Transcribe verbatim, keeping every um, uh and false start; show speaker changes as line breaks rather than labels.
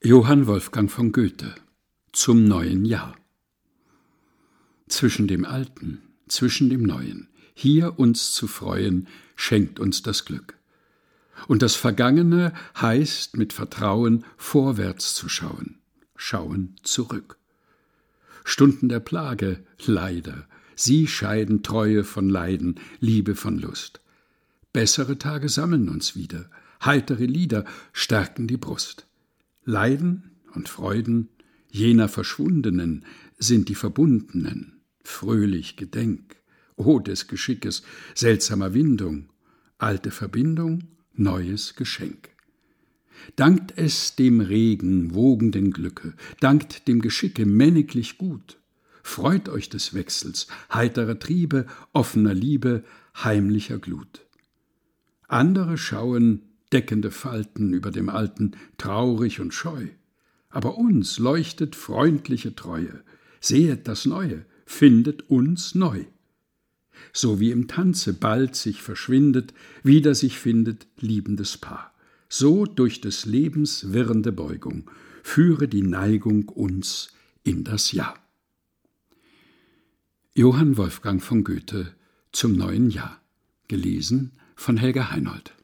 Johann Wolfgang von Goethe zum neuen Jahr. Zwischen dem Alten, zwischen dem Neuen, hier uns zu freuen, schenkt uns das Glück. Und das Vergangene heißt mit Vertrauen vorwärts zu schauen, schauen zurück. Stunden der Plage, leider, sie scheiden Treue von Leiden, Liebe von Lust. Bessere Tage sammeln uns wieder, heitere Lieder stärken die Brust. Leiden und Freuden jener Verschwundenen sind die Verbundenen, fröhlich Gedenk, o des Geschickes, seltsamer Windung, alte Verbindung, neues Geschenk. Dankt es dem Regen wogenden Glücke, dankt dem Geschicke männiglich gut, freut euch des Wechsels, heiterer Triebe, offener Liebe, heimlicher Glut. Andere schauen deckende Falten über dem Alten, traurig und scheu. Aber uns leuchtet freundliche Treue, sehet das Neue, findet uns neu. So wie im Tanze bald sich verschwindet, wieder sich findet liebendes Paar. So durch des Lebens wirrende Beugung, führe die Neigung uns in das Jahr. Johann Wolfgang von Goethe zum neuen Jahr. Gelesen von Helga Heinold.